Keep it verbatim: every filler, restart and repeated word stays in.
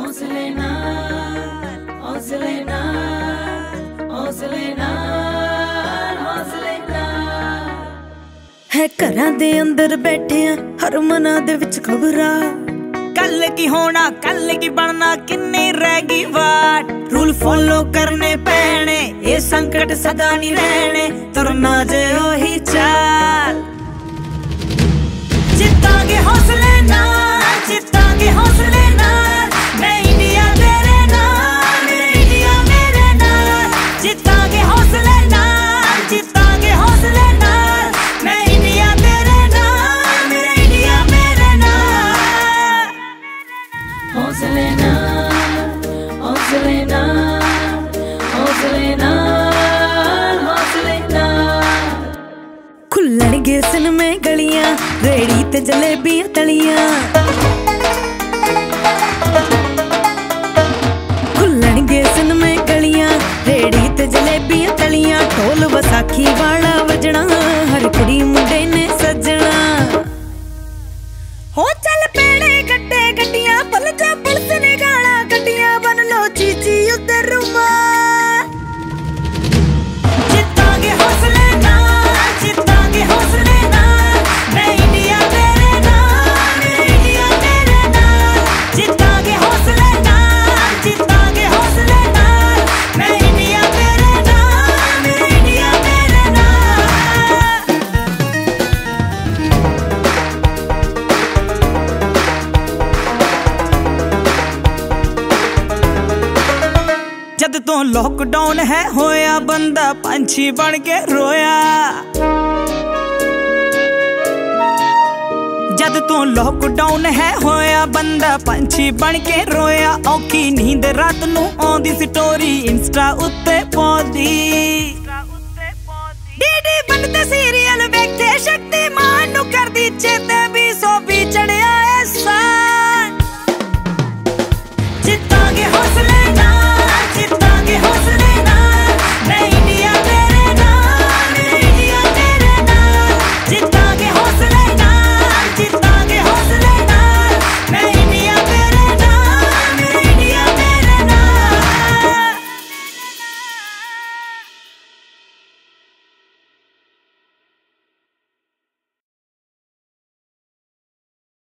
हौसले नाल हौसले नाल हौसले नाल हौसले नाल है घरां दे अंदर बैठे आ हर मना दे विच खबरां कल की होना कल की बनना किन्नी रह गई वाट रूल फॉलो करने पैने ये संकट सदा नहीं रहने तुरना जे ओही चाल जितांगे हौसले नाल जितांगे हौसले नाल मैं इंडिया तेरे नाल मेरे इंडिया मेरे नाल जितांगे हौसले नाल जितांगे हौसले नाल मैं इंडिया तेरे नाल मेरे इंडिया मेरे नाल हौसले नाल हौसले नाल हौसले नाल हौसले नाल खुलणगे सिनमे गलियां रेड़ी ते जलेबियां तलियां खुलणगे सिनमे गलियां रेड़ी ते जलेबियां तलियां ढोल वसाखी वाला वजना हर कुड़ी मुंडे ने सजना हो चल पेड़े गड्डे गड्डियां पल जा पुलिस ने गाला गड्डियां बन लो चीची उधर रुमा जितांगे हौसले नाल जितांगे हौसले नाल मैं इंडिया तेरे नाल मेरे इंडिया तेरे नाल जितांगे हौसले नाल जितांगे हौसले नाल मैं इंडिया तेरे नाल मेरे इंडिया तेरे नाल जद तो लॉकडाउन है होया बंदा पंछी बन के रोया जद तो लॉकडाउन है होया बंदा पंछी बन के रोया औखी नींद रात नू आंदी स्टोरी इंस्टा उत्ते पाउंदी डीडी बनते सीरियल वेखे शक्तिमान नू करदी चेते